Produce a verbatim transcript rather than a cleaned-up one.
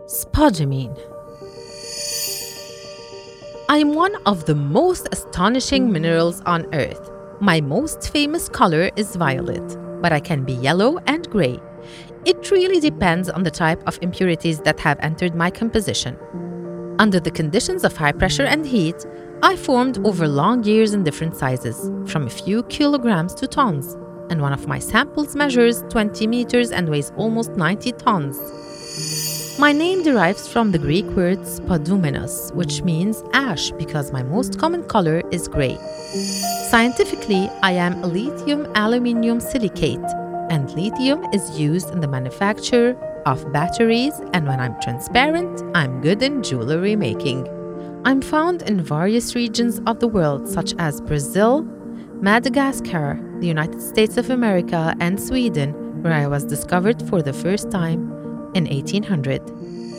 Spodumene. I am one of the most astonishing minerals on Earth. My most famous color is violet, but I can be yellow and gray. It really depends on the type of impurities that have entered my composition. Under the conditions of high pressure and heat, I formed over long years in different sizes, from a few kilograms to tons, and one of my samples measures twenty meters and weighs almost ninety tons. My name derives from the Greek word spodumenos, which means ash because my most common color is gray. Scientifically, I am a lithium aluminium silicate, and lithium is used in the manufacture of batteries, and when I'm transparent, I'm good in jewelry making. I'm found in various regions of the world such as Brazil, Madagascar, the United States of America, and Sweden, where I was discovered for the first time in eighteen hundred.